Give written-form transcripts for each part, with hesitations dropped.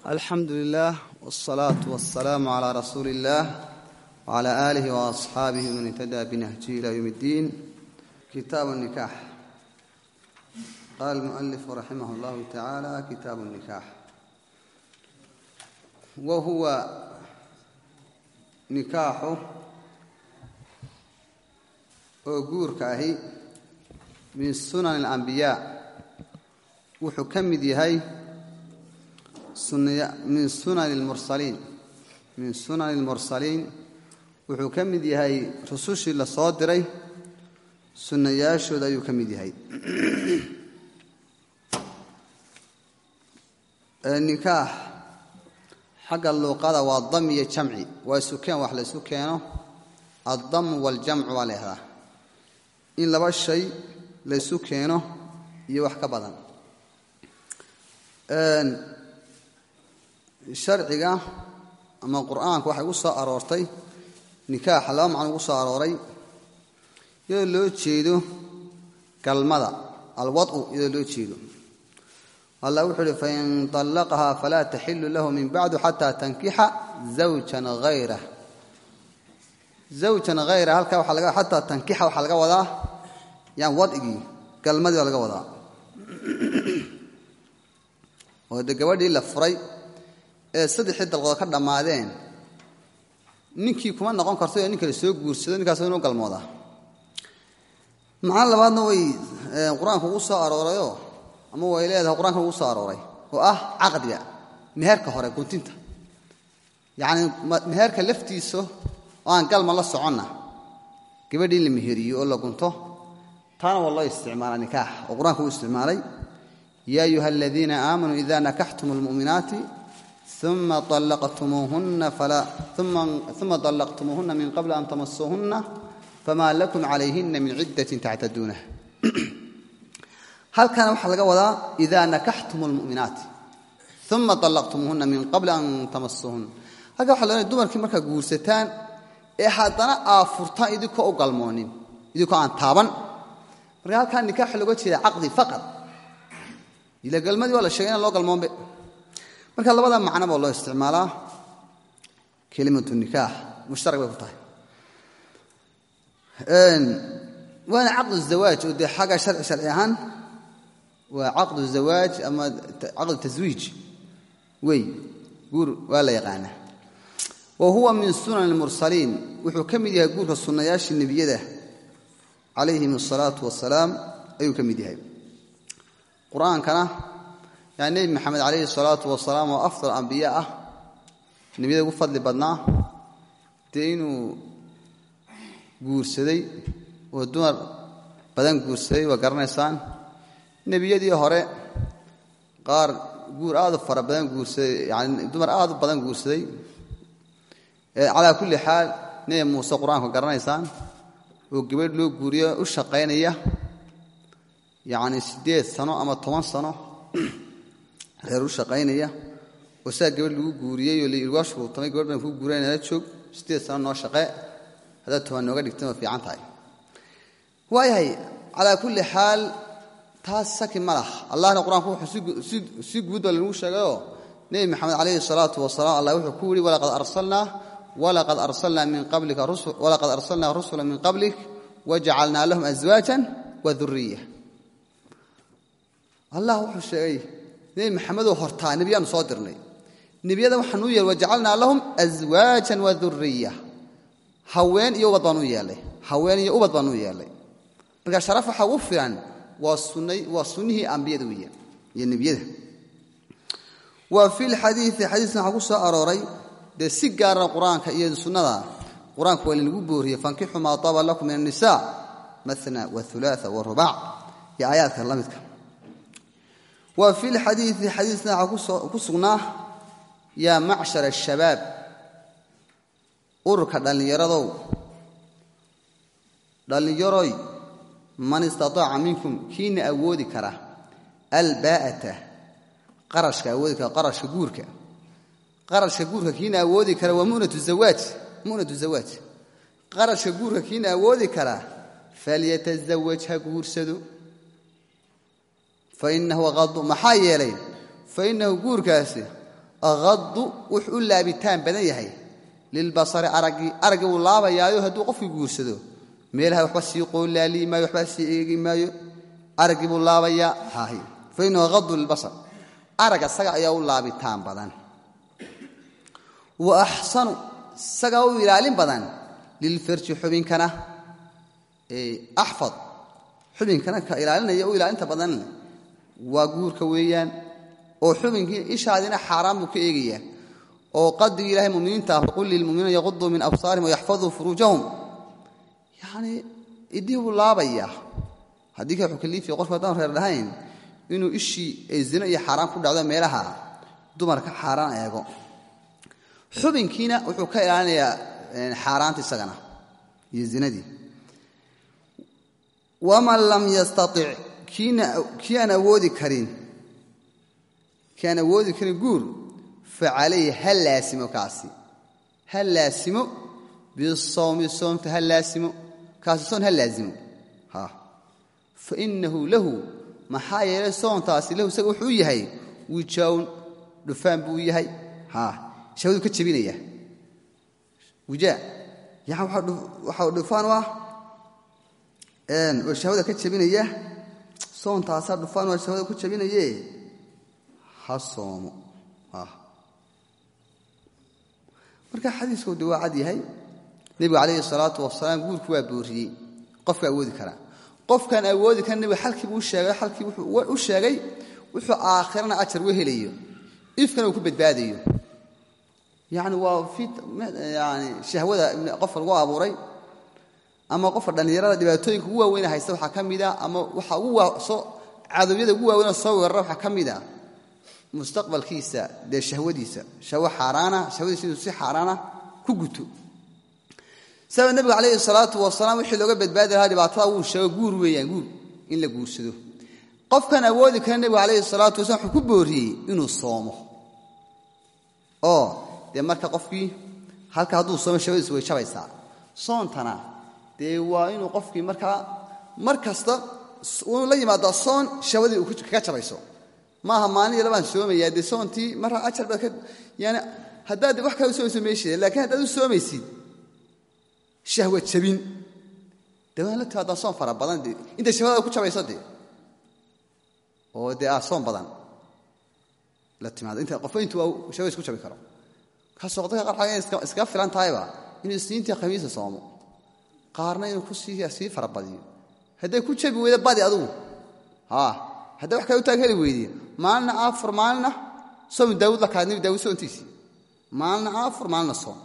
الحمد لله والصلاة والسلام على رسول الله وعلى آله وأصحابه من اهتدى بنهجه إلى يوم الدين. كتاب النكاح. قال المؤلف رحمه الله تعالى: كتاب النكاح، وهو نكاحه أجور كاهي من سنن الأنبياء، وحكم ديهاي من سنن المرسلين وحكم ديهاي رسوش الله صادري سنياشو دا يكم ديهاي. النكاح حق اللقاء والضم يجمعي وسكان وحل سكانه الضم والجمع عليها إن لبا الشيء لسكانه يوحك بدن. الشرع أما القرآن كواحد وصى أرورتي نكاح لا معنى وصى أروري يلو تشيدو كالمدى الوضع يلو تشيدو. الله وحده فإن طلقها فلا تحل له من بعد حتى تنكح زوجا غيره. هل كان حلقة حتى تنكح وحلقة وضع يعني وضعي كالمدى وحلقة وضع. وهذا جوادي لفري saddex dalqood ka dhamaadeen ninkii kuma noqon karto ninka la soo guursado ninkaas inuu galmooda macaan labaadna way quraanku ugu soo aroorayo ama way leedahay quraanku ugu soo arooray oo ah aqdiga meherka hore guntinta yaani meherka laftiiso oo aan galma la soconna gabadhii la meheriyo oo la gunto taana wallahi isticmaala nikaax oo quraanku u isticmaalay ya ayyuhalladhina aamanu idha nakahtumul mu'minati ثم طلقتموهن من قبل أن تمسوهن فما لكم عليهن من عدة تعتدونها. هل كان وحلقة وضع إذا نكحتم المؤمنات ثم طلقتموهن من قبل أن تمسوهن؟ هل كان وحلقة الدمر كما كقورستان إحدنا آفرتان إذكو أقلمونين إذكو عن تابا. هل كان نكاح لغة عقدي فقط إذا قلمدي ولا شيئا لو قلمون بي. marka labada macna baa loo isticmaalaa kelimatu nikah mushtarak bay ku tahay waana aqd الزواج oo de xaga sharci ahaan waa aqd الزواج ama aqd tazwiij way guur wala yaqaana وهو من سنن المرسلين wuxuu kamid yahay guurka sunnayaashii nabiyada alayhi الصلاه والسلام ayuu kamid yahay quraankana يعني محمد عليه الصلاة والسلام وأفضل الأنبياء نبي ذو فضل بدنا تينو جورسدي ودمر بدن جورسدي وقرنسان نبي يدي هراء قار جور آذ فر بدن جورسدي يعني دمر آذ بدن جورسدي على كل حال نيم موسى قرآن وقرنسان وقبل له جوريا والشقينية يعني 6 سنة أما 8 سنة reer shaqaynaya oo saa gabadh lagu guuriyay oo liirwaashu tamay gabadh baan ku guurinaa joog 8 sano noo shaqay hada toban nooga dhigtay ma fiican tahay waayahay ala kulli haal taas saki malax allahna quraanku wuxuu si guud lagu sheegayo nabi maxamed alayhi salatu wasalaam allah wuxuu ku yiri walaqad arsalna min qablika rusul walaqad arsalna rusulan min qablik waja'alna lahum azwajan wa dhurriyyah. allah wuxuu sheegay نبي محمد وهرتا نبيان صادرني نبي هذا وحنويا وجعلنا لهم أزواجا وذرية هوين يوبضانو يالي هوين يوبضانو يالي بقى شرف حوفرا وصنه أنبياء النبي هذا. وفي الحديث حديثنا حقوصة أراري ده سيجار القرآن كأيد السنة القرآن كوالي نقبور يفانكحوا ما طاب لكم من النساء مثنى والثلاثة والرباع يا آيات الله متكلم. وفي الحديث حديثنا قصناه يا معشر الشباب أركض ليردوا ليروي من استطاع منكم كين أودي كره الباءة قرش كأودي قرش جورك كين أودي كره ومونة الزواج قرش جورك كين أودي كره فليتزوجها جورسدو فإنه غض محايا لين فإنه قور كاسي aghaddu wuxuu laabitaan badan yahay lilbasari aragi uu laabayaayo hadduu qofkii guursado meelaha waxba sii qoolaali maayo waxba sii eegi maayo aragi buu laabayaa haahi fa inuu aghaddu lilbasar araga saga ayaa u laabitaan badan wa ahsanu saga u ilaalin badan lilfarji xubinkana ahfad xubinkana ka ilaalinaya u ilaalinta badan waa guurka weeyaan oo xubinkii ishaadina xaraam buu ka eegaya oo qadii ilaahay muuminiinta qul lil mu'minina yaghuddu min absarihim wa yahfazu furujahum yani idibu laabaya hadii ka xukaliif qofka daan reer dhahayn inuu ishii ay zina iyo xaraam ku dhacdo meelaha dumarka xaraan eego xubinkiina wuxuu ka ilaalinayaa xaraanta isagana iyo zinadii wama lam yastati' kiana awoodi karin guur فعليه هل لاسمه كاسي هل لاسمه بالصوم صومت هل لاسمه كاسي صوم هل لازمه ها فإنه له محايا صوم تاسي له سوى حوي هاي ويجاون دفان بوي هاي ها شهود كتشبين إياه وجاء يعني وحاول دفان واه والشهود كتشبين إياه صوم تاسي دفان والشهود كتشبين إياه حصومه ها marka xadiisku waa cad yahay nabiga kaleey salaatu wasalaam guurku waa booriyay qofka awoodi kara qofkan awoodi kan nabiga halkii uu sheegay wuxuu aakhirana ajar u helayo ifkan uu ku badbaadayo yaani waa fit yaani shahwada qof lagu abuuray ama qof dhalinyarada dhibaatooyinka ugu waaweyn haysta waxa kamida ama waxa ugu soo cadawiyada ugu waaweyn soo weerar waxa kamida mustaqbalkiisa de shahwadiisa shahwa xaraana shahwadiisa si xaraana ku guto sabab nabiga kaleey salaatu wasalaam wixii looga badbaadayaa dhibaatada uu sheego guur weeyaan guur in la guursado qofkan awoodi kan nabiga kaleey salaatu wasalaam wuxuu ku booriyay inuu soomo oo de marka qofkii halka haduu soomo shahwadiisa way jabaysaa soontana de waa inuu qofkii markasta uu la yimaado soon shahwadii uu ka jabayso maaha maalin labaan soomaya de soontii marra ajar baa yani hadaad wax ka soo sameeyay laakiin hadaad u soomaysid shahwa jabin dawaan la taada soon fara badan inta shahwada ku jabayso de oo de soon badan la timaado inta qof intuu shahwa isku jabi karo ka socdo qarxayn iska filan taayba inuu siintii khamiis soomo qaarna inuu ku sii fara badiyo haday ku jabi weyda badi adigu hada wax ka u taageli weeydi maalna afar maalna soo daawud la kaadni daawud soontiisi maalna afar maalna soo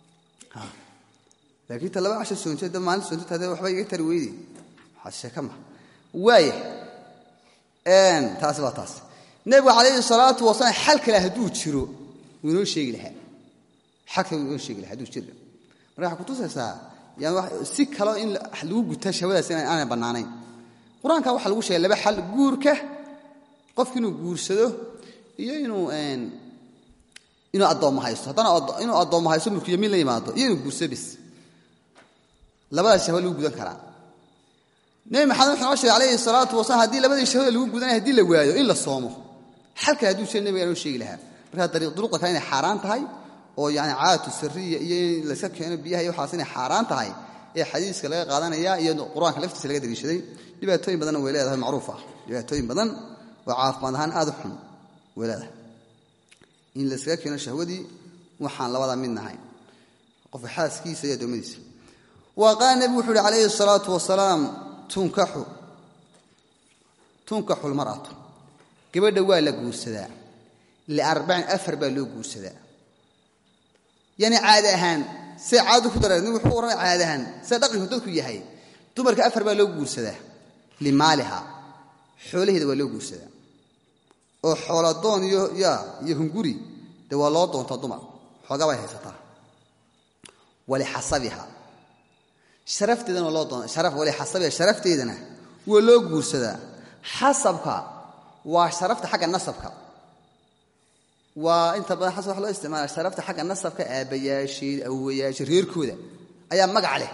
laakiin talaba 10 soonteed maalna soonteed hada waxba iga tar weeydi xasha kama waay taas waa taas nabi kaleey salaatu wasalaam xal kale haduu jiro inuu sheegi lahaa xaq inuu sheegi lahaa haduu jiro marka ku tusaysaa yani wax si kale in lagu guta shawadaas aan banaanayn quraanka waxa lagu sheegay laba xal guurka qofkii inuu guursado iyo inuu adoomo haysto hadana inuu adoomo haysto markuu yimid la yimaado iyo inuu guursado bis labada shahwa lagu gudan karaa nabi maxamed sallallahu alayhi salaatu wasalaam hadii labada shahwa lagu gudan hadii la waayo in la soomo halka haduu sheegay nabiga inuu sheegi lahaa marka dariiqda kale inay xaraan tahay oo yaani caatu sirriya iyo la iska keeno biyaha iyo waxaas inay xaraan tahay ee xadiiska laga qaadanaya iyo quraanka laftiisa laga dariishaday dhibaatooyin badan oo leedahay macruuf ah dhibaatooyin badan oo caafimaad ahaan aad u xun walaalaha in la iska keeno shahwadii waxaan labada mid nahay qof xaaskiisa iyo doomadiisa وقال النبي عليه الصلاة والسلام تنكح المرأة قبل دوال قوسدا لأربع أفربا لو قوسدا يعني عادهان سعادة كتر نوحورا عادهان صدقه تذكر يحيي تمرك أفربا لو قوسدا لمالها حوله دوا لو قوسدا oo xooladoon iyo hunguri dawaa loo doonta dumar xogaa way haysataa wali xasabiha sharafteedana loo doonta sharaf wali xasabiha sharafteedana waa loo guursadaa xasabka waa sharafta xagga nasabka waa inta badan xasab wax loo isticmaalaa sharafta xagga nasabka aabayaashii awooyaashii reerkooda ayaa magac leh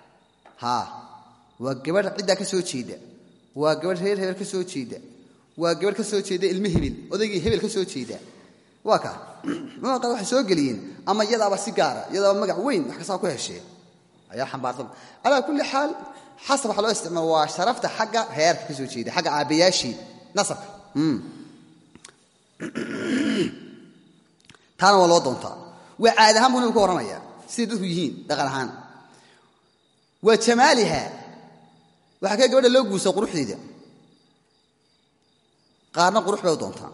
waa gabadh cidda ka soo jeeda waa gabadh reer ka soo jeeda waa gabadh ka soo jeeda ilmo hebel odaygii hebel ka soo jeeda waa ka culimada qaar waxay soo geliyeen ama iyadaaba si gaara iyadaaba magac weyn wax ka soo ku heshay ayaa xambaarsan ala kulli xaal xasab waxa loo isticmaalo waa sharafta xagga heerka ka soo jeeda xagga aabayaashii nasabka taana waa loo doontaa waa caad ahaan buu ku waranaya sidii dadku yihiin dhaqan ahaan waa jamaaliha waxa ka gabadha loo guuso quruxdeeda qaarna qurux bay u doontaa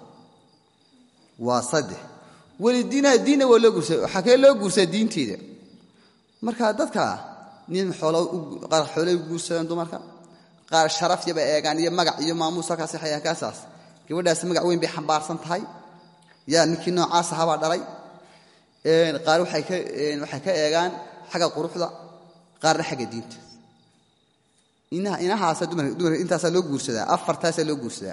waa saddex walidiina diina waa loo guuso waxa ka loo guuso diinteeda marka dadka nin qaar xoolo u guursadaan dumarka qaar sharaf yaba eegaan iyo magac iyo maamuusa ka saxaya kaasaas gabadhaas magac weyn bay xambaarsan tahay yaa ninkii noocaas ahaba dhalay qaar waxay ka eegaan xagga quruxda qaarna xagga diinta inahaas dumar intaas loo guursadaa afartaas loo guursadaa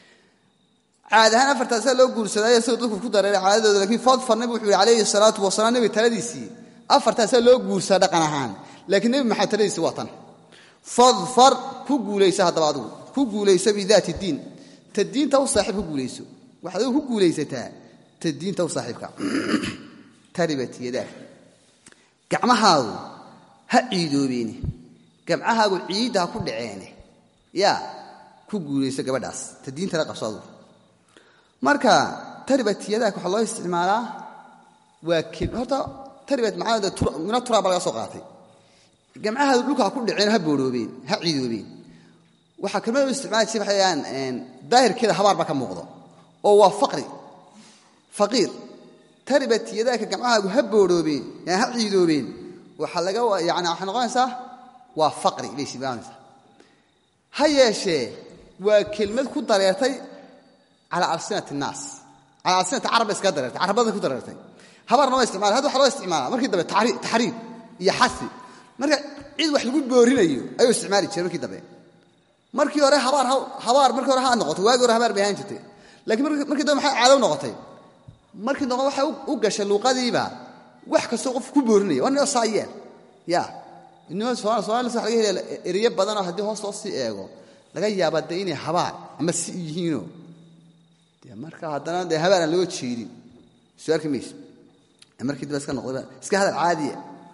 caad ahaan afartaas loo guursadaa soo dadku ku dareeray caadadooda laakiin fadfar nabi wuxuu alayhi salaatu wasalaam nabi taladiisii afartaas loo guursadaa dhaqan ahaan laakiin nabi maxamed taladiisii waa tan fadfar ku guuleysa hadaba adigu ku guuleysa bidaati diin tadiinta u saaxiib ku guuleyso waxaad ku guuleysataa tadiinta u saaxiibka taribat yadaa gacmahaagu ha ciidoobeen gacmahaagu ciida ku dhaceen yaa ku guuleysa gabadhaas tadiinta la qabsado marka taribat yadaa waxa loo isticmaalaa waa horta taribat macnaheedu mina turaab laga soo qaatay gacmahaagu dhulka ku dhaceen ha booroobeen ha ciidoobeen waxa kaloo isticmaal si waxayaan daahirkeeda habaar ba ka muuqdo oo waa faqiir taribat yadaaka gacmahaagu ha booroobeen yaa ha ciidoobeen waxa laga yaani waxa noqonaysaa waa faqri leesibaanaysa ha yeeshee waa kelmad ku dareertay ala alsinati naas ala alsinati arab iska dareertay arabada ku dareertay habaarna waa isticmaal hada waxa loo isticmaalaa markii dambe tahriib iyo xasi marka cid wax lagu boorinayo ayuu isticmaali jiray markii dambe markii hore habaar markii hore ha noqoto waagi hore habaar bay ahaan jirtay laakiin markii dambe maxay caado noqotay markii dambe waxa u gashay luqadiiba wax ka soo qof ku boorinaya waa saayeen yaa inoo Soomaaliya sax laga helay eriye badan oo hadii hoos si eego laga yaabaa inay habaar ama si yihiino marka haddana habaar loo jeedin su'aalka mees markii dib iska noqday iska hadal caadi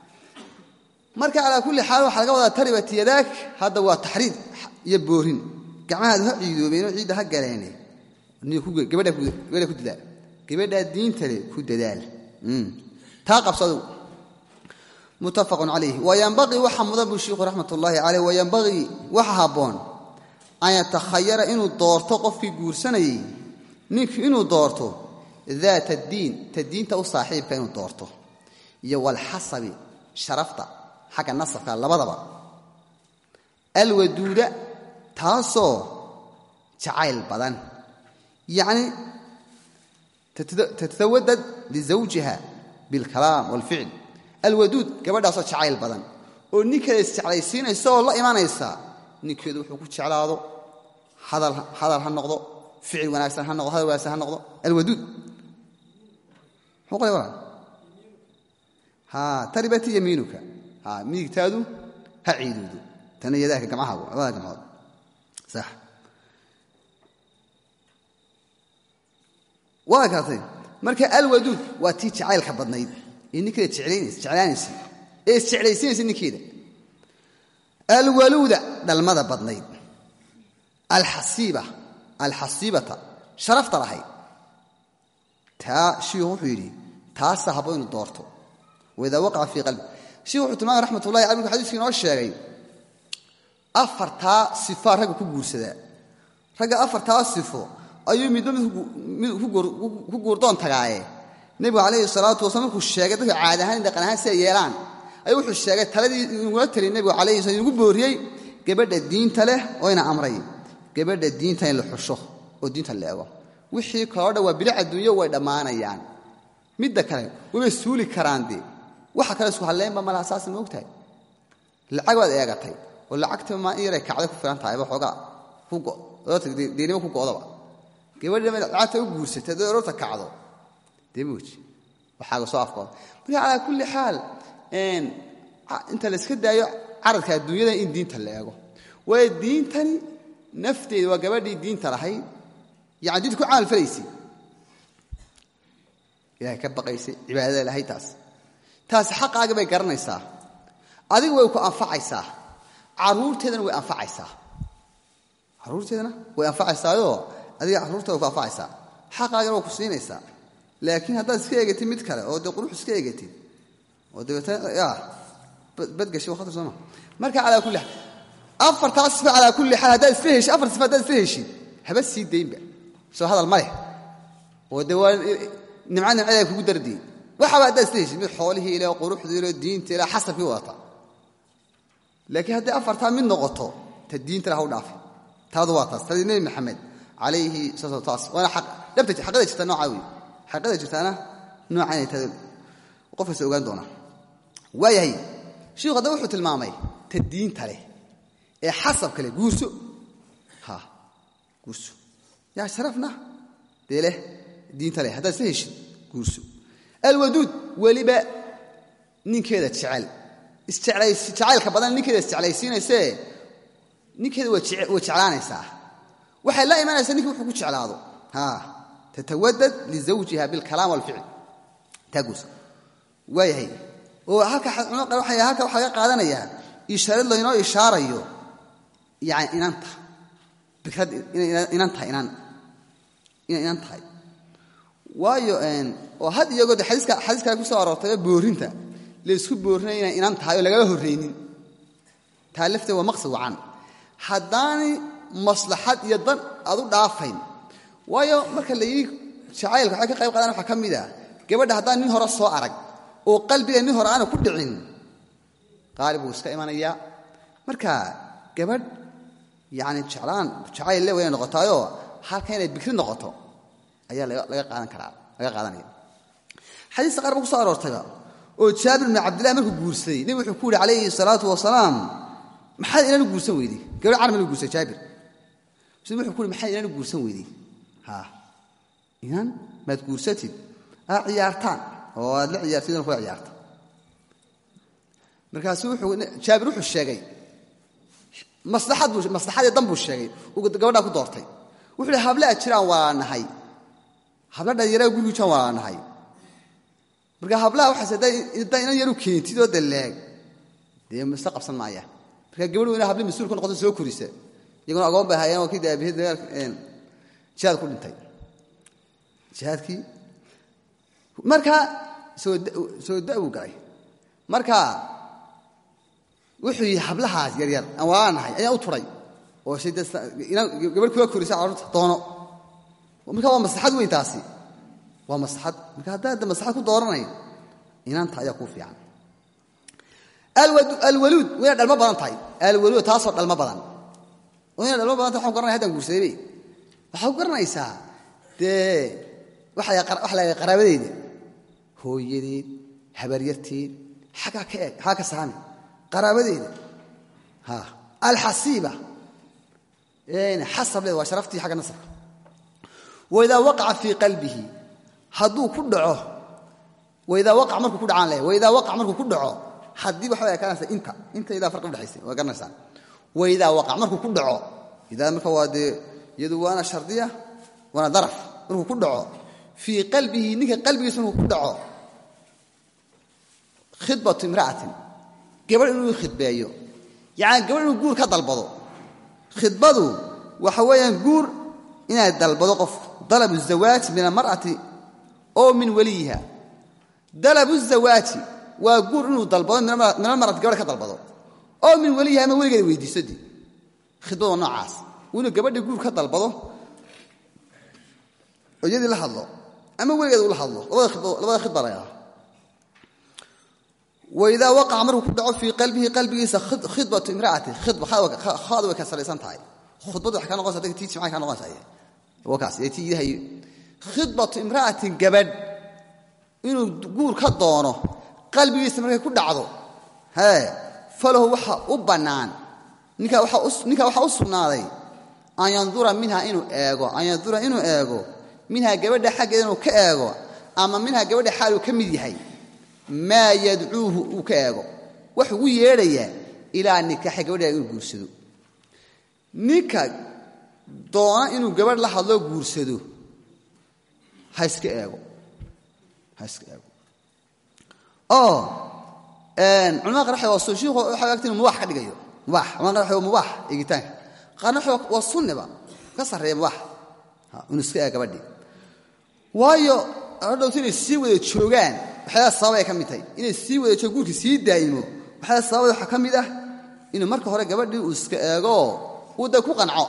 marka ala kulli xaal waxa laga wadaa taribat yadaak hada waa tahriid iyo boorin gacmaha ha ciidoobeen oo ciida ha galeenay gabadha ku dadaal gabadha diinta leh ku dadaal taa qabsado متفق عليه وينبغي وحمد ابو الشيخ رحمه الله عليه وينبغي وحابون ان يتخير انه دورته قفكي غورسناي نيك انه دورته ذات الدين تدين تو صاحب كانه دورته يا والحسب شرفته حق النصف لبدبا الودوده تاسو جعيل بدن يعني تتودد لزوجها بالكلام والفعل الودود gabadhaas oo jacayl badan oo ninka isticmaalaysiinayso oo la iimaanaysa ninkeedu wuxuu ku jeclaado hadal ha noqdo ficil wanaagsan ha noqdo hadal wanaagsan ha noqdo alwadud xoqay wala ha taribati yamiinuka ha miigtaadu ha ciidudu tan yadaaka gacmahaagu waa gacmahaagu sax waa kaatay marka alwadud waa tii jacaylka badnayd إنك تعلانيسي إيش تعليسينيسي نكيدا الولودة للمدى بدنيد الحصيبة شرفت لهي تا شيء حيري تا صحابين الدورتو وإذا وقع في قلب شيء حتمان رحمة الله عليه حديث كنا الشيء أفر تا صفار رجع كبر سدا رجع أفر تا صفو أيوم يدوم كجوردان تجاي نبي عليه الصلاة والسلام كشجع ده عادهان ده قناة سيران أيوة كشجع تلدي نقولت النبي عليه الصلاة والسلام يقول بوري قبل الدين تله وين أمري قبل الدين تله الحشة والدين تله أبا وحي كارده وبلع الدنيا ويدمانا يعني مدة كلام وبسولي كراندي وحكى له سؤالين بما أساس النقطة العقد إيه قطعي والعقد ما يرى كعدك فرنت عيبه حقا فوق ديني ما فوق هذا قبل لما العقد يقول ستدور كعده ديموج وحاجة صافقة على كل حال أنت لسكده عرض كالدنيا ده إن دين تلاقيه والدين تاني نفتي وقبل الدين تراهي يعني دين تكون عال فريسي ilaahay ka baqaysay cibaadada ilaahay taas xaqaaga bay garanaysaa adigu way ku anfacaysaa caruurteedana way anfacaysaa adiga caruurteeda way ku anfacaysaa xaqaaga way ku siinaysaa laakiin haddaad iska eegatid mid kale oo de qurux iska eegatid oo dabeetana badgashay waa khatar sooma marka calaa kulli xaal afartaas sifa calaa kulli xaal haddaad isla heshid afar sifa haddaad isla heshid haba sii daynba soo hadal ma leh oo de waa nimcadeeda kugu dardiyey waxaba haddaad isla heshid mid xoolihii ilaa quruxdii ilaa diinta ilaa xasabkii wadata laakiin hadday afartaa mid noqoto ta diinta laha u dhaafi taadu waa taas tadii nebi maxamed calayhi salaatu taas waana xaqada jirta noocaa wey xaqada jirtaana nooca inay tahay qofkaas ogaan doona waayahay sheekhu hadda wuxuu tilmaamay ta diinta leh ee xasabka leh guurso yaa sharafna dee leh diinta leh haddaad isla heshid guurso alwaduud weliba ninkeeda jacaylka badan ninkeeda isjeclaysiinaysee ninkeeda way jeclaanaysaa waxay la imanaysaa ninkii wuxuu ku jeclaado tatawadad lizawjiha bilkalaam walficl taaguus waayahay oo halka waxaa ka qaadanayaa ishaarad laynoo ishaarayo yani inanta fikrad inan tahay waayo oo had iyagoo de xadiiska ku soo aroortay boorinta la isku boorinay inay inan tahay oo lagala horreynin taa lafteeda waa maqsad wacan haddaanay maslaxad iyo dan aad u dhaafayn waayo marka la yidhi jacaylka waxay ka qayb qaadaan waxaa ka mid ah gabadha haddaan nin hore soo arag oo qalbiga nin hore aana ku dhicin qaalib wuu iska imanayaa marka gabadh yani jacayl le wayna noqotaayoo halka inay bikri noqoto ayaa laga qaadanaya xadiista qaar ba ku soo aroortayba oo jaabir bn cabdillahi markuu guursaday nebi wuxuu ku yidhi calayhi salaatu wasalaam maxaad inanu guursan weydey gabadh carab inuu guursaday jaabir muslim wuxuu ku yidhi maxaad inanu guursan weydey inan maad guursatid ciyaartaan oo aad la ciyaartidna kula ciyaarta markaasuu jaabir wuxuu sheegay maslaxadii dan buu sheegay uu gabadhaa ku doortay wuxuu hi hable aad jiraan waa nahay habla dhallinyaraa gurigu jiraan waa nahay marka hablaha waxaas haddaa inan yaru keentid oo daleeg dee mase qabsan maaya marka gabadhu inaa hable mas-uul ku noqoto soo korisa iyaguna agoon bay hayeen oo kii daabiheed jihaad ku dhintay jihaadkii marka soo da'buu galay marka wuxuu yidhi hablahaas yaryar aan waa nahay ayaa u turay oo gabadh kula korisa carruurta doono marka waa maslaxad weyn taasi waa maslaxad marka haddaad maslaxad ku dooranayn inanta ayaa kuu fiican alwaluud wayna dhalmo badan tahay alwaluud taasoo dhalmo badan wayna dhalmo badan tahay waxaan garanaya haddaan guursadaybe waxaa ku garanaysaa dee waxa la qaraabadeeda hooyadeed habaryarteed xaggaa ka eeg xaggaa ka saami qaraabadeeda alxasiiba xasab leed waa sharaftii xagga nasabka waidaa waqaca fii qalbihi hadduu ku dhaco waidaa waqac markuu ku dhacaan leh waidaa waqac markuu ku dhaco haddii waxbay ekaanaysa inta idaa farqi udhexaysa waa garanaysaa waidaa waqac markuu ku dhaco idaa marka waa dee iyadu waana shardiya waana daraf markuu ku dhaco fii qalbihi ninka qalbigiisa markuu ku dhaco khidbatu imra'atin gabadh inuu khidbeeyo yacani gabadh inuu guur ka dalbado khidbadu waxa weeyaan guur inaad dalbado qof dalabu zawaaj min almar'ati oo min waliyiha dalabu zawaaji waa guur inuu dalbado min almar'ati gabadh ka dalbado oo min waliyiha ama weligeeda weydiiso dee khidbadu waa noocaas inuu gabadha guur ka dalbado oo iyadii la hadlo ama weligeeda ula hadlo labada khidba la yidhaha waidaa waqaca markuu ku dhaco fii qalbihi qalbigiisa khidbatu imra'ati khidba khaad way ka salaysan tahay khudbadu waxay ka noqonaysa dadka tii jimcaha ka noqonaysa wakaas ee tii ilahay khidbatu imra'atin gabadh inuu guur ka doono qalbigiisa markay ku dhacdo falahu waxa u bannaan ninka waxaa u sugnaaday an yandura inuu eego minhaa gabadha xaggeeda inuu ka eego ama minhaa gabadha xaal uu ka mid yahay maa yadcuuhu uu ka eego wax ugu yeedhayaa ilaa nikaaxa gabadha inuu guursado ninka doona inuu gabadh la hadloo guursado ha iska eego هسكاغو علماء قرحي والشيخ waxay agtiin mubaax ka dhigayo mubaax ma qaraxo mubaax eegitaan qanaxo waa sunnaba ka sareeyo mubaax inuu iska eega gabadhii waayo hadhowtii si wada joogaan waxa sababay ka mid tahay inay si wada joog guurki si daayimo waxa sababay waxa kamid ah inuu marka hore gabadhii uu iska eego uu da ku qanco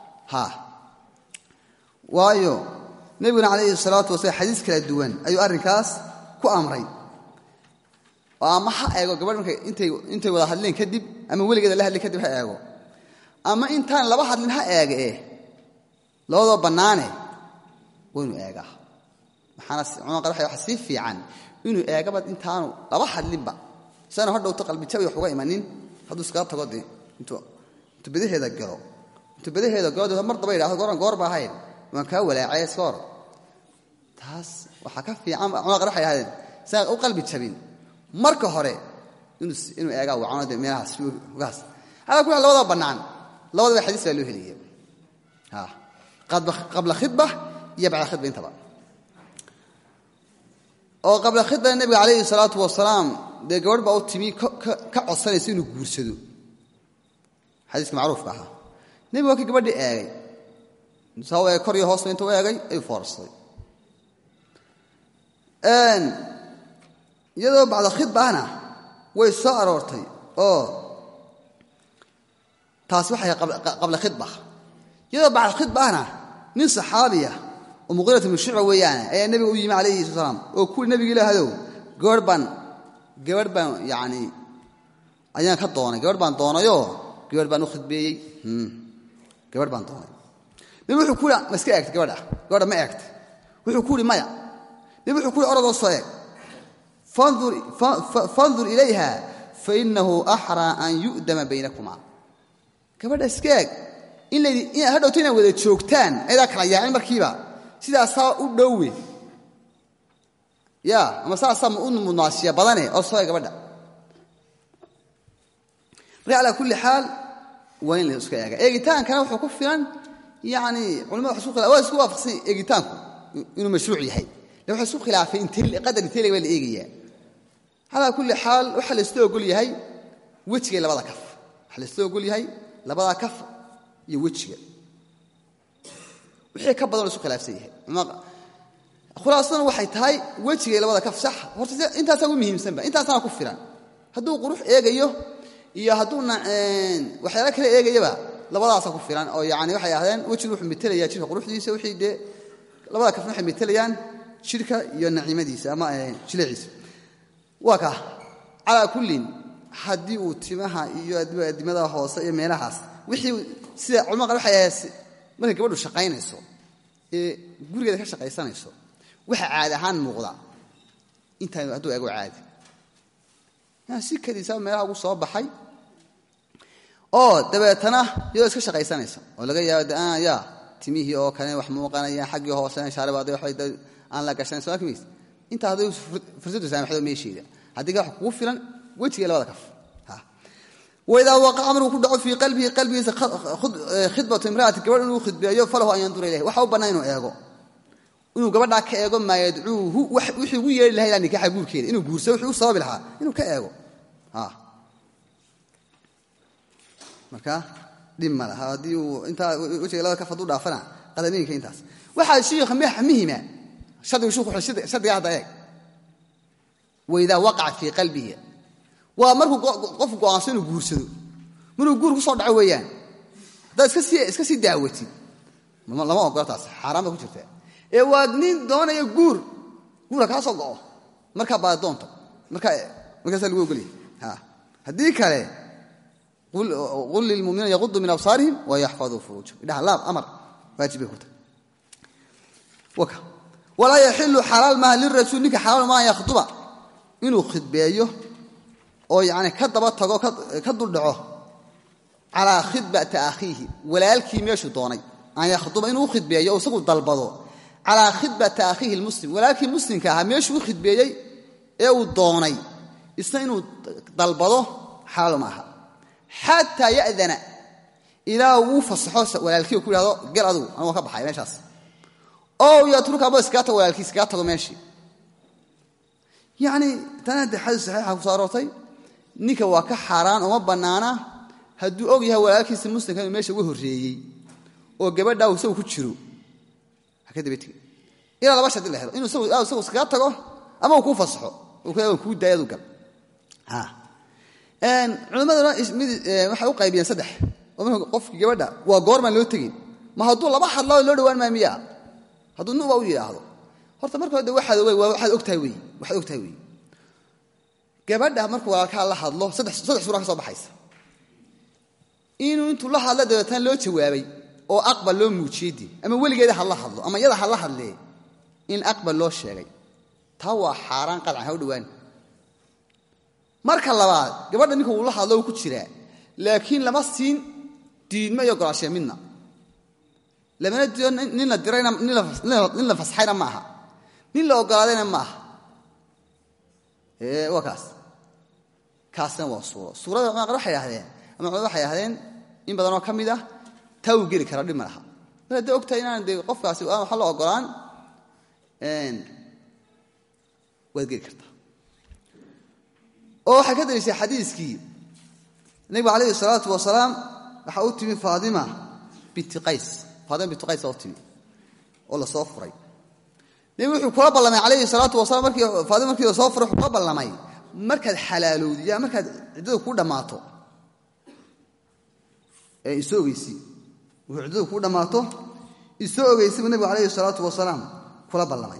waayo nabiguna calayhi salaatu wasalaam xadiis kala duwan ayuu arrinkaas ku amray ama ha eego gabadh markay intay wada hadleen kadib ama weligeeda la hadlay kadib ha eego ama intaan laba hadlin ha eege labadoo bannaane waynu eegaa maxaana cumar qaraxay waxa si fiican inuu eegaba intaanu laba hadlinba sana hadhowto qalbi jawi wax uga imanin hadduu iska tago intuu badaheeda galo mar daba yiraahdo goor baa hayn waan ka walaacay soor taas waxa ka fiican cumar qaraxay ahayd saa u qalbi jabin marka hore inuu eega wacanada meelaha suugaas hada ku labada banaan labada xadiis loo heliyay qabla khidbah iyo bacda khidbah intaba oo qabla khidbah nabi kaleey salaatu wasalaam de gabadh baa u timi ka codsanaysa inuu guursado xadiiska macruufka ah nabi waa gabadh eegay soo ay kor iyo hoos intuu eegay ay foorsay iyadoo bacda khidbahna way soo aroortay oo taas waxay qabla khidbah iyadoo bacda khidbahna nin saxaabiya oo muqirah min shu'ba weeyaan ayaa nabiga u yimi calayhi salaam oo ku nabiga ilaahadow gabadh baan yaani ayaan ka doonay gabadh baan doonayo gabadh baan u khidbeeyay gabadh baan doonay nabiga wuxuu ku ma iska eegtay gabadha ma eegtay wuxuu ku maya nabiga wuxuu ku orodoo soo eeg فانظر إليها فإنه أحرى أن يؤدم بينكما كبدا اسكاك إن هذا تينا وذا تشوكتان إذا كلا يعني مركيبا سيدا سا ودوي يا أما سا مناسية بدني أو صايا كبدا على كل حال وين الاسكاك إيجتان كانوا حكوا فلان يعني علماء حسوق الأول سوا فصي إيجتان إنه مشروعي هي لو حسوق خلافين قدر تيلي ولا إيجيا على كل حال وحل استوغل يحيى وجهي لبدا كف حل استوغل يحيى لبدا كف iyo wajiga wixii ka badan isku khilaafsan yahay khulaasana waxay tahay wajiga labada kaf sax horta intaas ugu muhiimsan ba intaas ku filan haduu qurux eegayo iyo haduuna waxyaala kale eegayaba labadaas ku filan oo yaani waxay ahaadeen wajigu wuxuu mitalayaa jirka quruxdiisa wixii de labada kafna waxay mitalayaan jirka iyo naciimadiisa ama jiliciisa waka ala kullin hadii uu timaha iyo adimada hoose iyo meelahaas wixii sida culmo qal waxay markay gabadhu shaqaynayso gurigeeda ka shaqaysanayso waxa caadi ahaan muuqda inta haduu eego caadi si kadiisa meelaha ugu soo baxay oo dabeetana iyadoo iska shaqaysanayso oo laga yaabo ya timihii oo kale wax muuqanaya xaqii hoose shaaribada waxay aan la gashan soo kamis inta haduu fursad saamaxdo meeshiida hadii wax ku filan wajiga labada kaf وإذا وقع أمره كله في قلبه خطبة امرأة قبل أنه خطبه يفله أن ينظر إليه وحاو بناينه إيغو إنه قبل ذاك إيغو ما يدعوه وحي يلي لها نكاح يقول كده إنه قرسه وحي صواب لها إنه كإيغو مركا دم لها هذه وإنت وجه الله كفضوا دافنا قدمين كإنتاس واحد شيء مهمة شد وشوخ شد قاعد إيغ وإذا وقع في قلبه ومركو قف go'aansan uu guursado maruu guur ku soo dhaco weeyaan dad iska si daawati lama ogola taas xaraam ku jirta waa nin doonaya guur ka soo go'o marka baad doonto marka lagu ogoliyo hadii kale qul lil mu'minina yaghuddu min absarihim wa yahfazu furujahum ida la amar waajibi ku tahay waka wala yahillu halal ma lil rasuulika halal ma yakhduba inuu khidbeeyo oo yaani ka daba tago ka dul dhaco ala khidbati akhihi walaalkii meeshu doonay aan yakhduba inuu khidbeeyo oo isagu dalbado ala khidbati akhihi almuslim walaalkii muslimka ah meeshu khidbeeyay ee uu doonay isna inuu dalbado xaal ma aha hatta yaadana ila uu fasaxo walaalkii ku yiraahdo gal adu aan ka baxay meeshaas oo yaa turka bas ka tago walaalkii iska tago meeshii يعني تنادي حديث صحيح وصارتي نيكا واكا حاران وما بنانا هدو اوغيها ولكن المسلم كان ماشي وهو ريي oo gabadha uu soo ku jiro hakada beeti ila laba shad la helo inuu soo iska tago ama uu ku fasaxo uu ku daayado gal culimada waxa uu qaybiyeen saddex oo qofkii gabadha waa goorma loo tagin ma haduu laba hadlo loo dhawaan ma miya haduu nuuba u yiraahdo horta marka waxaad ogtahay way gabadha marka waa ka la hadlo saddex suura ka soo baxaysa inuu intuu la hadlo dadatan loo jawaabay oo aqbal loo muujiyay ama waligeeda hal la hadlo ama iyada hal la hadlee in aqbal loo sheegay taa waa xaraan qadcan ha u dhawaan marka labaad gabadha ninka uu la hadlo ku jira laakiin lama siin diin ma yogolaashay midna lamana diido nin la dirayna nin la fasaxayna maaha nin la ogolaadayna maaha waa kaasna waa suurada waxay yiraahdeen ama waxay yiraahdeen in badan oo kamid ah taw geli kara dhib malaha marka ogtahay inaan qofkaasi waxa la ogolaan waad geli kartaa oo waxa ka dalisay xadiiskii nabi alayhi salatu wasalaam waxa uu timi Faadima bint Qays oo timi oo la soo furay nabi wuxuu kula ballamay alayhi salatu wasalaam markii Faadima markii la soo furay wuxuu kula ballamay markaad xalaalowdiyaa markaad cidada ku dhamaato isoo ogeysi wuxuu cidada ku dhamaato isoo ogeysi nabi alayhi salatu wasalaam kula ballamay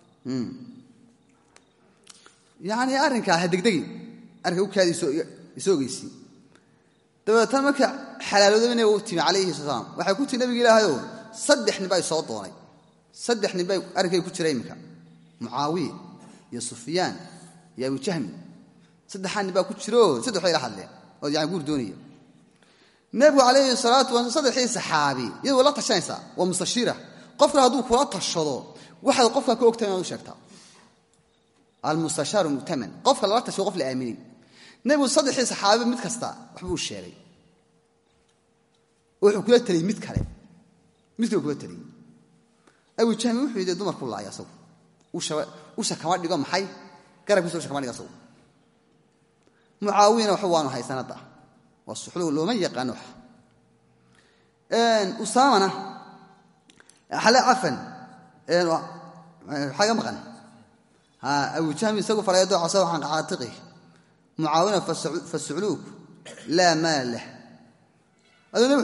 yani arrinka degdegi arka u kaadi isoo ogeysi dabatan marka xalaalowday nabi uu timi alayhi salaam waxa ku tii nabiga ilaahay saddex nin bay soo doonay saddex nin bay arkay ku jiray imka Muawiya iyo Sufyaan iyo Abu Jahm saddexan baa ku jiro saddex ay la hadleen oo yaani guur doonaya nabi alayhi salatu wa saddexii saxaabi iyadoo la tashanaysa waa mustashira qofka haduu kula tashado waxa qofka ka ogtahay inuu sheegto al mustashar mu'taman qofka la tashado qof la aaminin nabi saddexii saxaabi mid kasta waxba uu sheegay wuxuu kula taliyay mid kale kula taliyay Abu Jahm wuxuu yidhi dumar ku laaya saw uu shakama dhigo maxay garabkiisa shakama dhigo saw Muawiya waxa waanu haysanada wasuxlu loo ma yaqaan Usaamana hala afan xaga maqan Abu Jahm isagu farayado casaw waxaan qaatiqi Muawiya fasu'luuk la maal lahu adana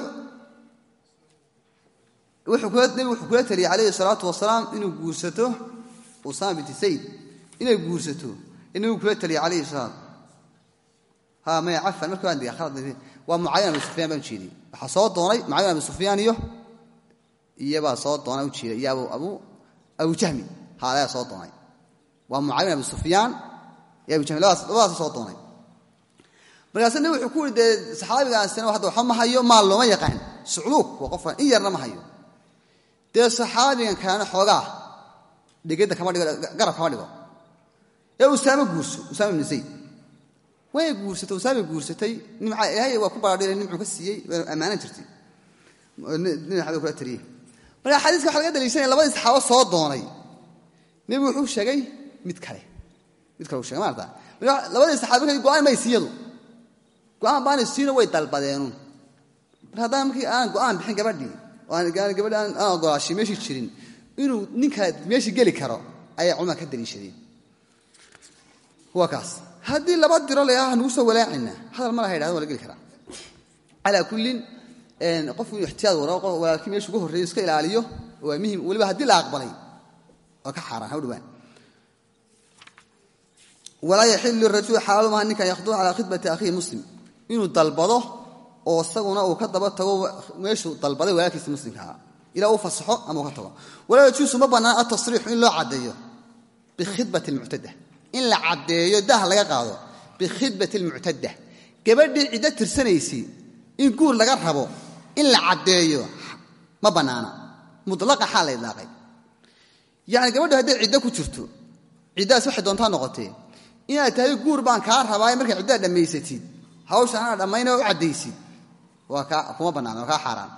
wuxuu kula taliyay alayhi salatu wasalaam inuu guursato Usaama bint Zayd inay guursato inuu kula taliyay alayhi salatu ما يعفن markii aan diga khalad waa Muawiya ibn Sufyaan baan jeediyay waxa soo doonay Muawiya ibn Sufyaan iyo baa soo doonay u jeeday iyo Abu Jahm hada soo doonay waa Muawiya ibn Sufyaan iyo Abu Jahm labadaas soo doonay markaasna wuxuu ku yidhi saxaabigaasna waxa ma hayo maal looma yaqaan su'luuk waa qof in yarna ma hayo saxaabigan kaana xoogaa dhigada kama dhigo garab kama dhigo Usaama ibn Zayd way guursato Usaama guursatay nimca ilaahay waa ku baadheen nimcu ka siiyay amaana jirtay nimca ku tariyay marka xadiiska waxa laga daliishanay labadii saxaabo soo doonay nabi wuxuu sheegay mid kale uu sheegay maarta labadii saxaabo kale go'aan may siiyado go'aan baan siino way dalbadeen marka hadaan markii aan go'aan bixin gabadhii oo aan gabadha aan ogolaashi meeshii jirin inuu ninka meeshii gali karo ayaa cumar ka daliishadeen huwa kaas haddii laba diro leeyahay aanu soo walaacina hadal ma la hayraado wala gali kara ala kullin qofku ihtiyaad waraaqo walaakiin meeshu ugu horeeyo iska ilaaliyo waa muhiim waliba haddii la aqbalay oo ka xaraan hawdwaan wala yahillu rajul xaaluhu annika yaqdu ala khidmati akhi muslim inuu dalbado oo isaguna uu ka daba tago meeshu dalbaday walaakiis muslimka ila uu fasaxo ama uu ka tago wala yajuusu ma banaan at-tasriix in loo cadeeyo bi khidmati al-mu'tada in la cadeeyo dah laga qaado bi khidmati al-mu'tada gabadhii cida tirsanaysi in guur laga rabo in la cadeeyo ma banaana mudlaqa xaalay laaqay yaani gabadhu haday cida ku jirto cidaas waxay doontaa noqotay inaad tahay guur baan ka rabaa markay cida dhameysatid hawshan aan dhamayno u cadeysid waa ka kuma banaana waa ka xaraan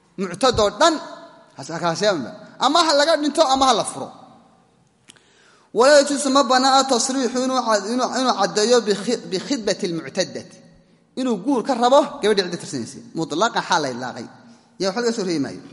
mu'tado dhan hasakaasiyama ama ha laga dhinto ama ha la furo ولا يجوز ما بناء تصريح إنه عديه بخطبة المعتدة إنه يقول كربه قبل عدة سنين مطلقا حالة اللاغي يا حد يسوي هي ماي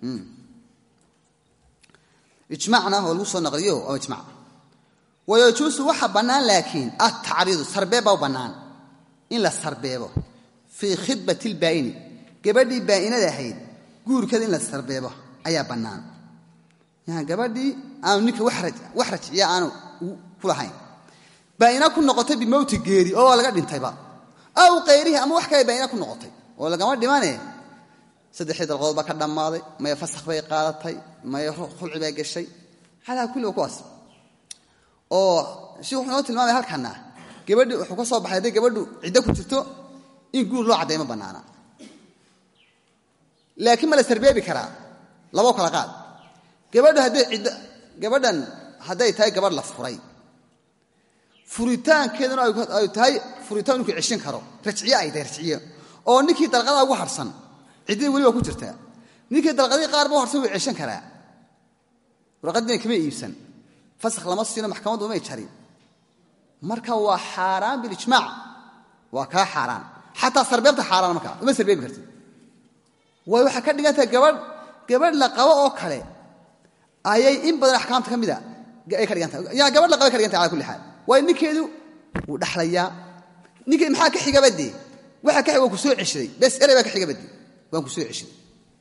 اجمعنا هو الوصول نقريه أو اجمع ويجوز وحب بنان لكن التعريض سربيبه وبنان إلا سربيبه في خطبة الباين قبل باينة دحين قول كذا إلا سربيبه أي بنان يعني قبل أنا نك وحرج يا أنا كل حين باينة كل نقطة بموت جيري أو على قد انتبه أو غيره أما وحكي باينة كل نقطة ولا جمال دمانه سدحيد الغضب كذا ماضي ما يفسخ بي قالتي ما يخلع باقي الشيء هذا كله كواس أو شو إحنا قلت الماء هالكنا قبل حكوا صوب حياتي قبل عدك وترتو يقول له عديمة بنانا لكن ما السربية بكرة لا بوك لا قال قبل هذا يتاي قبل لفوري فوريتان كذا أو تاي فوريتان يمكن 20 كرو رجعية أي رجعية أو نكيد الغلا وحرصن عدين ولي وكو جرتا نكيد الغلا قارب وحرصن 20 كرا ورقدنا كمية يبسن فسخ لما صينا محكمة وما يتشرين مركا هو حرام بالإجماع وكا حرام حتى سربيبته حرام مركا وما سربيب كرتي ويوحى كدغانتا قبل لقوا او كله ايي ان بدل احكامته كميدا اي كدغانتا يا قبل لقوا كدغانتا على كل حال واي نكيدو ودخليا نكيد maxaa ka xiga badii waxa ka xiga ku soo cishray bas erey ka xiga badii waan ku soo cishray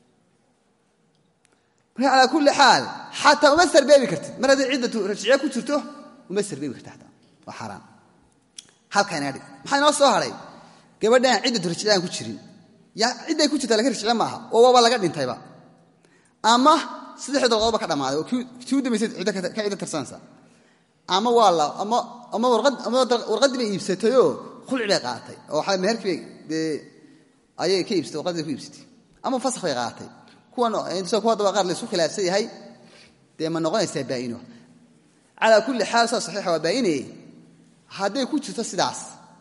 على كل حال حتى ما سربيب كرتي مرad ciidatu rajciya ku jirto uma sirbeeb kartaa waa xaraan halka inaad maxay noo soo haray gabadhan ciidatu rajciya ku jirin ya ciiday ku jirta laga rajciya maaha oo waa laga dhintayba ama saddexda qodob ka dhamaaday oo kii dambeysay ciida ka ciida tarsansa ama wala ama warqad bay iibsatay oo khulci bay qaatay oo waxa meherkii ayay ka iibsatay warqad ku iibsatay ama fasakh bay qaatay kuwan inta ku hadaba qaar la isku khilaafsan yahay deema noqonaysa baayino على كل حال صحيح وباينه haday ku jirto sidaas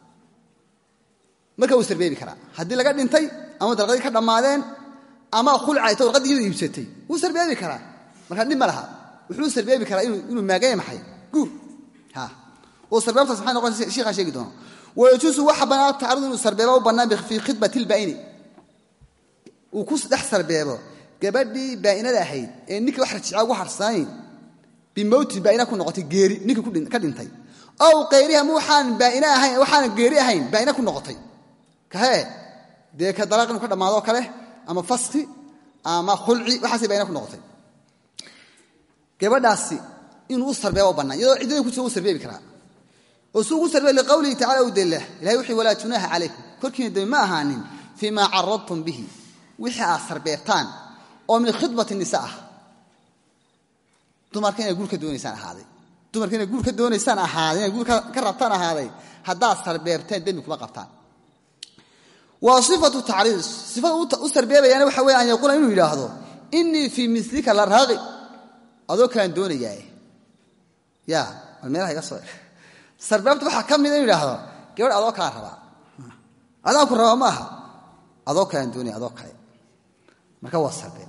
marka uu sarbeebi kara hadii laga dhintay ama dalqadii ka dhamaadeen ama khulcay warqadii iibsatay uu sarbeebi kara marka dhib malaha wuxuu sarbeebi kara inuu maagay maxay guur ha oo sarbeebta subhanahu wa ta'ala sheekha sheegi doono ويجوز وحبنا تعرض انه سربيبه وبنان في خطبه الباين وكو صدح سربيبه gabadhii baayinada ahayd ee ninkii wax rajaa ugu harsayn bimowti baayina ku noqotay geeri ninkii ka dhintay aw qeyriha waxaan baayina ahayn waxaan geeri ahayn baayina ku noqotay kahe de ka dalaqin ka dhamaado kale ama fasxi ama khulci waxaas baayina ku noqotay gabadhaasi inuu sarbeebo banaan iyadoo ciiday ku soo sarbeebi kara oo soo sarbeey liqawli ta'ala udillah ilaahi wixii wala tunaha alaykum korkiina dima ahaanin fima arradtum bihi wixii sarbeebtaan oo min khidmati nisaa dumarkana guurka doonaysan ahaaday guurka ka rabtaan ahaaday hadaa sarbeebteen demi kuma qabtaan wa sifatu ta'rid sifatu sarbeebayana waxa weeyaan yaqoon inuu yiraahdo inni fi mislika la raaqi adoo kan doonayay ya meel ay gasoo sarbeebtu waxa kamid inuu yiraahdo gabadh adoo ka raba adaa ku raba maaha adoo kan doonay adoo kale marka waa sarbeeb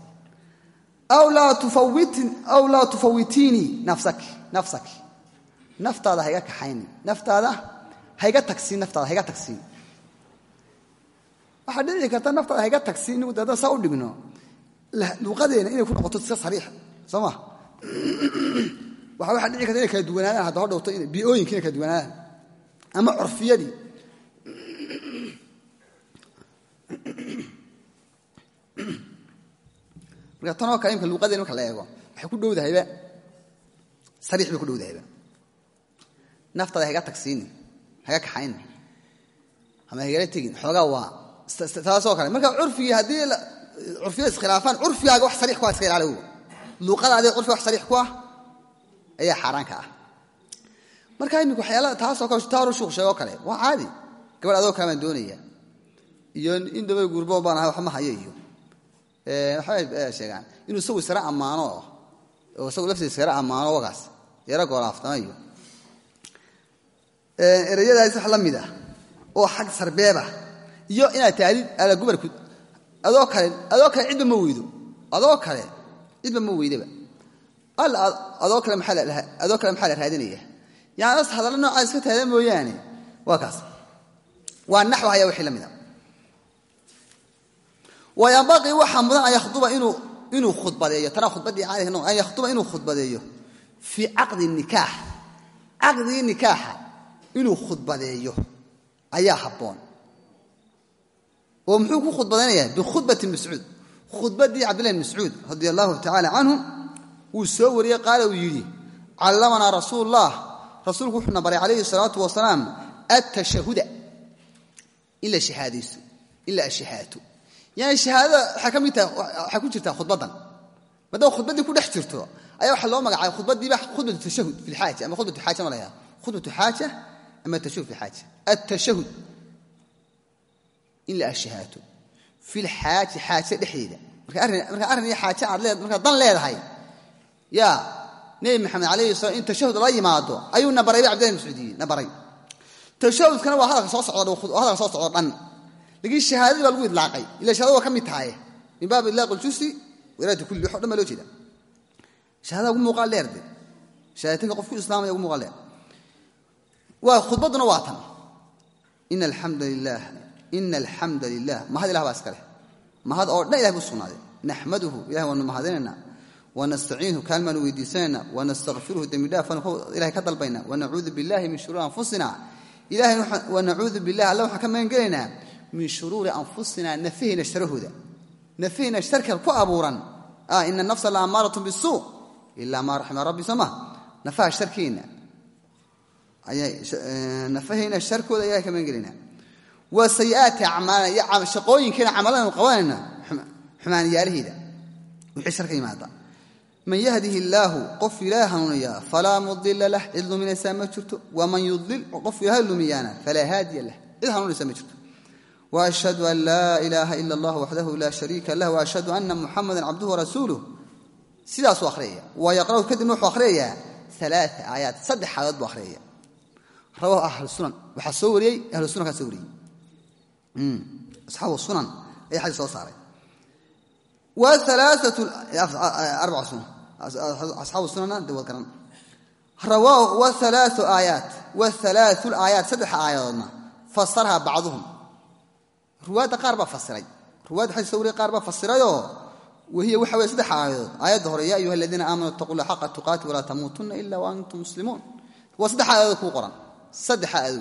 أو لا تفوتيني نفسك نفtada hayga kaxayni naftada hayga tagsi waxa dhici karta naftada hayga tagsi inuu dada saa u dhigno luqadeena inay ku noqoto si sariix sama waxa dhici karta inay kala duwanaadaan hada hodhowto in biooyinkiina kala duwanaadaan ama urfiyadi tan kaliimka luqadeena marka la eego waxay ku dhowdahayba sariix bay ku dhowdahayba naftada hayga tagsiini hayga kaxayn ama hayga tagin xogaa waa taasoo kale marka urfiga hadii urfiga iskhilaafan urfigaaga wax sariix ku iska ilaaliyo luqadaada urfi wax sariix ku ayaa xaraan ka ah marka imika waxyaalaha taasoo kale taaro sheego kale waa caadi gabadh adoo kama doonaya iyo in daba gurbo baan wax ma hayo waxay sheegaan inuu soo sara amaano oo soo laftiisa sara amaano wagaas yara goolaftamayo erayadaas wax la mid ah oo xaq sarbeeba iyo ina taadid ala gubarku adoo kale cidba ma weydo adoo kale cidba ma weydaba قال أذوك المحل هذينية يعني أصحى هذا النوع عايز كت هذا موياني وكاس والنحو هي وحيل منها وينبغي وحمد أن يخطب إنه خطبة ديه ترى خطبة دي عليه إنه أن يخطب إنه خطبة ديه في عقد النكاح إنه خطبة ديه أيها حبون ومحوكو خطبة ديه بخطبة مسعود خطبة دي عبد الله بن مسعود رضي الله تعالى عنه وسوري قال ويلي علمنا رسول الله رسولك وحنا بري عليه الصلاة والسلام التشهد إلا الشهادة يعني الشهادة حكم جرتها خطبة ما دام خطبة دي كل حجرته أيوة حلو ما قاعد خطبة دي خطبة التشهد في الحاجة أما خطبة الحاجة ولا هي خطبة حاجة أما التشهد في الحاجة التشهد إلا الشهادة في الحاجة حاجة دحيلة أرني حاجة على ضل ليه هاي يا نبي محمد عليه الصلاة والسلام تشهد الله يماده أيوة نبري عبد الله المسعودي نبري تشهد كان هذا صوص عضو وهذا صوص عضو لقي الشهادة والويد لاقي إلا شهادة وكم يتهايه من باب الله قل جوسي ويراد كل يحط ما له كذا شهادة يقول مقال ليرد شهادتين قف في الإسلام يقول مقال ليرد وخطبتنا واطن إن الحمد لله ما هذا له باسكره ما هذا لا إله بالصنع نحمده إله ونمهدنا ونستعينه كلمة ويدسنا ونستغفره دمدا فنقول إله كتل بينا ونعوذ بالله من شرور أنفسنا إله ونعوذ بالله الله حكم ينقلنا من شرور أنفسنا نفينا الشرهودة نفينا الشركة كأبورا إن النفس لأمارة بالسوء إلا ما رحم ربي سماه نفاها الشركين نفينا الشركة إلى كما ينقلنا والسيئات أعمال شقوين كنا عملنا وقواننا حمان يارهيدا وحي الشركة ماذا من يهده الله قف إلها فلا مضل له إذن من السامة شرته ومن يضلل قف إلها اللميانا فلا هادي له إذن من السامة شرته وأشهد أن لا إله إلا الله وحده لا شريك له وأشهد أن محمدا عبده ورسوله سيداس وأخرية ويقرأ كده نوح وأخرية 3 آيات 6 حالات وأخرية رواه أهل السنن وحسوري أهل السنن كسوري أصحاب السنن أي حديث صار وثلاثة 4 سنن أصحاب السنن دول كلام رواه والثلاث الآيات 6 آيات فسرها بعضهم رواد قاربة فسري رواد حديث سوري قاربة فسريه وهي وحوي 6 آيات ظهر يا أيها الذين آمنوا اتقوا الله حق تقاته ولا تموتن إلا وأنتم مسلمون و6 آيات القرآن 6 آيات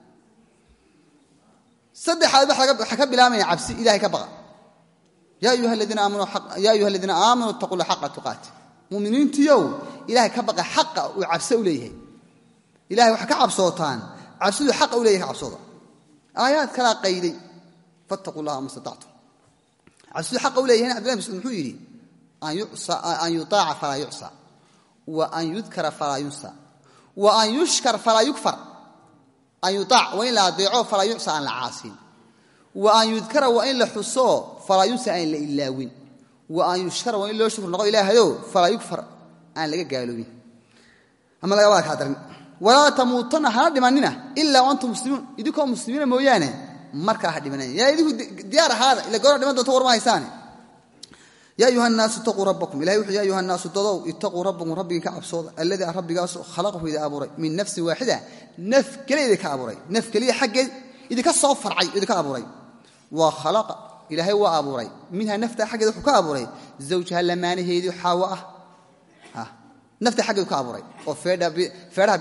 6 آيات حكى بلا من عبسي إلهي كبغى يا أيها الذين آمنوا اتقوا الله حق تقاته مؤمنين تيو إلهي كبغى حق وعبسوا إليه إلهي وحكى عبسوتان عبسوا حق إليه عبسوتا آيات كلا قيدي فاتقوا الله ما استطعتم عبسوا حق إليه هنا عبد الله بن مسعود أن يطاع فلا يعصى وأن يذكر فلا ينسى وأن يشكر فلا يكفر أن يطاع وإن لا يطيعه فلا يعصى عن العاصين وأن يذكر وإن لا حصوه فلا ينسى عن الإلاوين وأن يشكر وإن لا يشكر نقول إله فلا يكفر عن لقى قالوا أما لا يواك هذا ولا تموتن هذا مننا إلا وأنتم مسلمون يدكم مسلمين مويانه مركا هذا مننا يا يدك ديار هذا إلا قرر لمن تطور ما يساني يا أيها الناس اتقوا ربكم إلهي يا أيها الناس اتقوا ربكم ربك كعبصود الذي ربك خلقه إذا أبوري من نفس واحدة نف كلي إذا كأبوري نف كلي حق إذا كصوف فرعي إذا كأبوري وخلق إلهي وأبوري منها نفتح حق إذا كأبوري زوجها لما نهيد حواء نفتح حق إذا كأبوري وفردها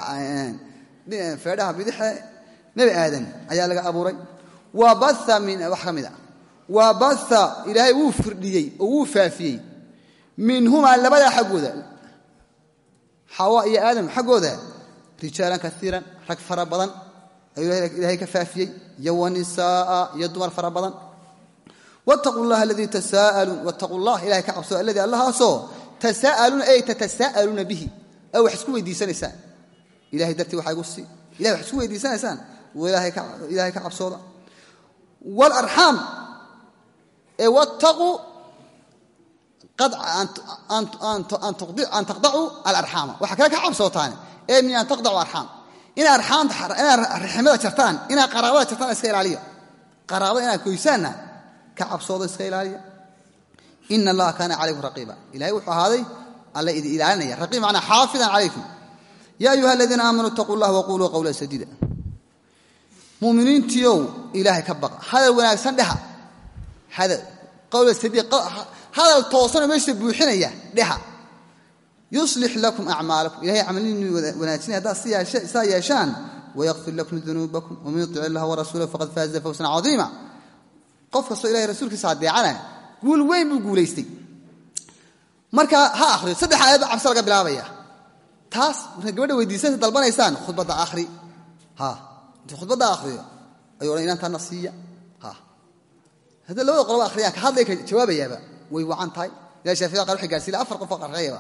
بدح نبي آدم أيها لك أبوري وبث من وحمده وبث إلهي وفردي ووفافي منهما اللي بدأ حقوده حواء يا آدم حقوده رجالا كثيرا حق فربضا إلهي كفافي يو النساء يدمر فربضا واتقوا الله الذي تساءلون واتقوا الله إلهي كعبسوا الذي الله أصوه تساءلون أي تتساءلون به أو حسكوا يدي سنسان إلهي درتي وحيقصي إلهي حسكوا يدي سنسان وإلهي كعبسوا والأرحام واتقوا قد أن تقطعوا الأرحام وحكاك عب صوتان إيه من أن تقطعوا أرحام إن أرحام إن رحمة شرطان إن قرابة شرطان إسكيل عليها قرابة إن كويسانا كعب صوت إسكيل عليها إن الله كان عليه رقيبا إلهي وحو هذه alla idin ilaalinaya raqiib macnaa xaafidan calaykum yaa ayuha aladiina aamanuu ittaquu llaha waquluu qawlan sadiida mu'miniintiyow ilaahay ka baqa hadal wanaagsan dheha hadal qawlan sadiid hadal toosan meesha buuxinaya dheha yuslix lakum a'maalakum ilaahay amalini wanaagsan hadaa siyaa yeeshaan ويغفر لكم ذنوبكم ومن يطع الله ورسوله فقد فاز فوزا عظيما قف كسو الهي رسولك صادعنا قول وين بقوليستي marka ha akhriyo saddex aayad cabsi laga bilaabaya taas marka gabadha weydiisay dalbanaysaan khudbada akhri ha inta khudbada akhriyo ayuu inaan tan nasiya ha hada loo qoro akhriyan ka hadlay ka jawaabayaba way wacan tahay ila shaafiiqa qaar wixii gaarsiila afar qof qarqayba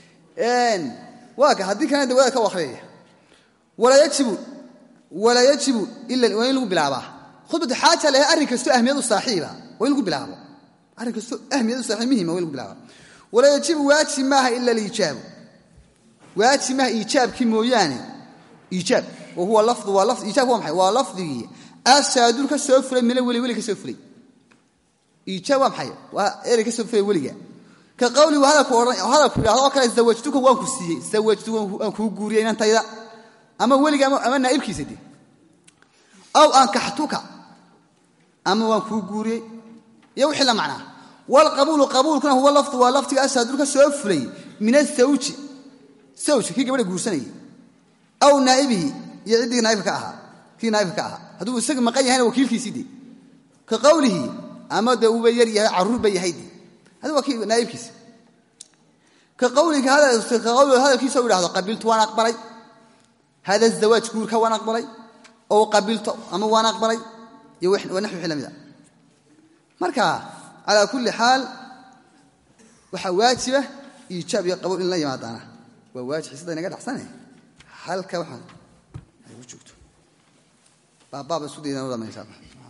waaka hadii kana dawada ka akhriya ولا يجب إلا وين لو بلعبه خطبة حاجة لها أرنكستو أهمية صاحبة وين لو بلعبه أرنكستو أهمية صاحبة مهمة وين لو بلعبه ولا يجب واتي معها إلا الإيجاب واتي معها إيجاب كيموياني إيجاب وهو لفظ ولفظ إيجاب هو محي ولفظي أسادو كسوفري من الولي ولي كسوفري إيجاب محي وإيري كسوفري ولي كقولي وهذا كورا زوجتك وانكو سيي زوجتك وانكو قوريين أنت إذا أما ولي أما نائبكي سيدي أو أنكحتك أما وانكو قوري يوحي له معناه والقبول قبول كان هو اللفظ واللفظ أسادك سوفري من الزوج كي قبل قورسني أو نائبه يعدي نائبك أها كي نائبك أها هذا السق مقاي هنا وكيل سيدي كقوله أما دو بيري عرور بيهيدي هذا وكيل نائبك كقولك هذا كي سوي هذا قبلت وأنا أقبلي هذا الزواج كورك وأنا أقبلي أو قبلته أما وأنا أقبلي ونحو حلم ذا مركا على كل حال وحواتبه يجاب يقبل إلا يماتنا وواجه حسيطة نقاد أحسانه حالك وحان هاي وجوكتو بابا سودي نوضا من يسابه